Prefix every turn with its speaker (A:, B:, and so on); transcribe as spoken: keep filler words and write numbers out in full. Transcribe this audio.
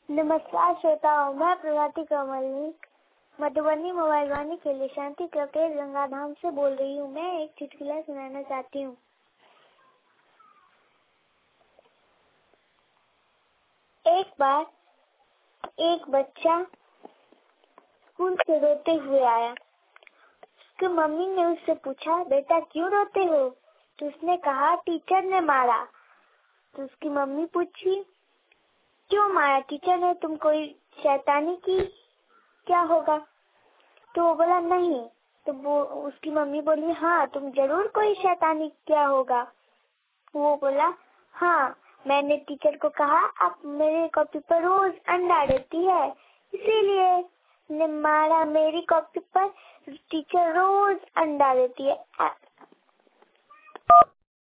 A: नमस्कार श्रोताओं, मैं प्रभाती कमल मधुबनी मोबाइल वाणी के लिए शांति क्लब गंगाधाम से बोल रही हूँ। मैं एक चुटकुला सुनाना चाहती हूँ। एक बार एक बच्चा स्कूल से रोते हुए आया। उसकी मम्मी ने उससे पूछा, बेटा क्यों रोते हो? तो उसने कहा, टीचर ने मारा। तो उसकी मम्मी पूछी, क्यों मारा? टीचर ने तुम कोई शैतानी की क्या होगा? तो वो बोला नहीं। तो वो उसकी मम्मी बोली, हाँ तुम जरूर कोई शैतानी क्या होगा। वो बोला, हाँ मैंने टीचर को कहा आप मेरे कॉपी पर रोज अंडा देती है, इसीलिए ने मारा। मेरी कॉपी पर टीचर रोज अंडा देती है।